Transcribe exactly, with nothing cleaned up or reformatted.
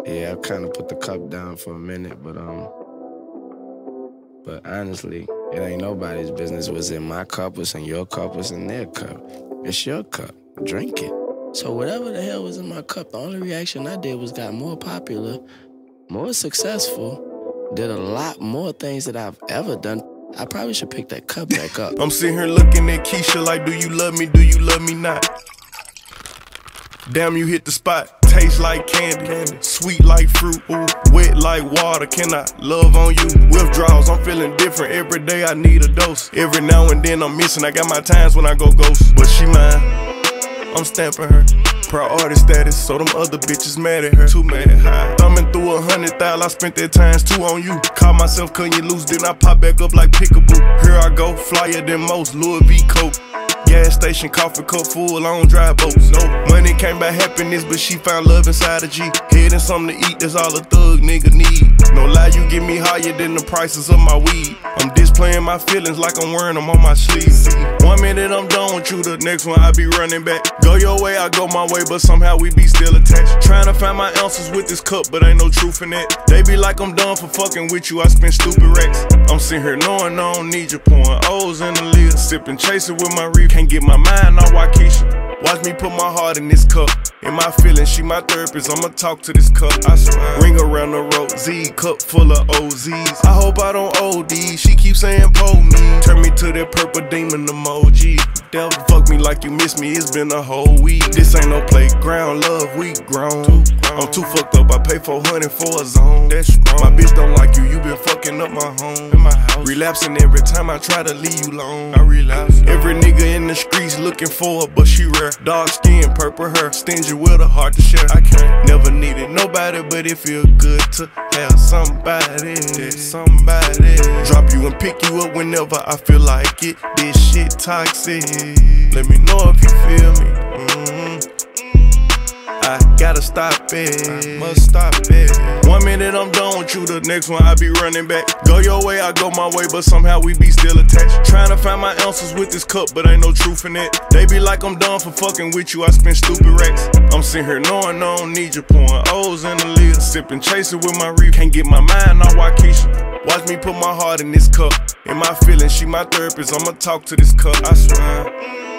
Yeah, I kind of put the cup down for a minute, but um, but honestly, it ain't nobody's business. What's in my cup, what's in your cup, what's in their cup. It's your cup. Drink it. So whatever the hell was in my cup, the only reaction I did was got more popular, more successful, did a lot more things that I've ever done. I probably should pick that cup back up. I'm sitting here looking at Keisha like, do you love me, do you love me not? Damn, you hit the spot. Taste like candy, candy. Sweet like fruit, ooh. Wet like water, can I love on you? Withdrawals, I'm feeling different. Every day I need a dose. Every now and then I'm missing, I got my times when I go ghost. But she mine, I'm stamping her. Priority status, so them other bitches mad at her. Too mad, high. Thumbing through a hundred thousand, I spent that times two on you. Caught myself cutting you loose, then I pop back up like Pickaboo. Here I go, flyer than most, Louis V coat. Gas station, coffee cup full, I don't drive boats. No money came by happiness, but she found love inside a G. Head and something to eat, that's all a thug nigga need. No lie, you get me higher than the prices of my weed. I'm displaying my feelings like I'm wearing them on my sleeves. One minute I'm done with you, the next one I be running back. Go your way, I go my way, but somehow we be still attached. Trying to find my ounces with this cup, but ain't no truth in that. They be like I'm done for fucking with you, I spend stupid racks. I'm sitting here knowing I don't need you, pouring O's in the lid. Sipping, chasing with my reef, can't get my mind on Waukesha. Watch me put my heart in this cup. In my feelings, she my therapist, I'ma talk to this cup. I swear. Ring around the road, Z, cup full of O Zs. I hope I don't O D, she keeps saying pull me. Turn me to that purple demon emoji. Devil fuck me like you miss me, it's been a whole week. This ain't no playground, love, we grown. I'm too fucked up, I pay four hundred for a zone. That's strong. My bitch don't like you, you been fucking up my home. In my house. Relapsing every time I try to leave you alone. I relapse. Every nigga in the streets looking for her, but she rare. Dark skin, purple hair, stingy with a heart to share. I can't never needed nobody, but it feel good to have somebody. Somebody drop you and pick you up whenever I feel like it. This shit toxic. Let me know if you feel me. Mm-hmm. I gotta stop it, I must stop it. One minute I'm done with you, the next one I be running back. Go your way, I go my way, but somehow we be still attached. Trying to find my ounces with this cup, but ain't no truth in it. They be like I'm done for fucking with you, I spend stupid racks. I'm sitting here knowing I don't need you, pouring O's in the lid. Sipping, chasing with my reef, can't get my mind on Waukesha. Watch me put my heart in this cup. In my feelings, she my therapist, I'ma talk to this cup, I swear.